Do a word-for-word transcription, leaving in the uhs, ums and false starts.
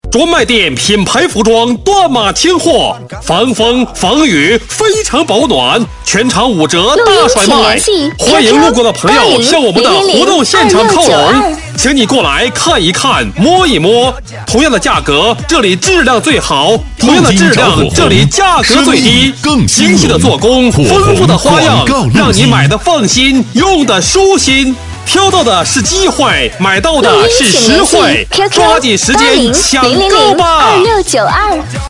专卖店品牌服装断码清货，防风防雨，非常保暖，全场五折大甩卖。欢迎路过的朋友向我们的活动现场靠拢，请你过来看一看，摸一摸。同样的价格，这里质量最好；同样的质量，这里价格最低。精细的做工，丰富的花样，让你买的放心，用的舒心。挑到的是机会，买到的是实惠，抓紧时间抢购吧！ 二六九二。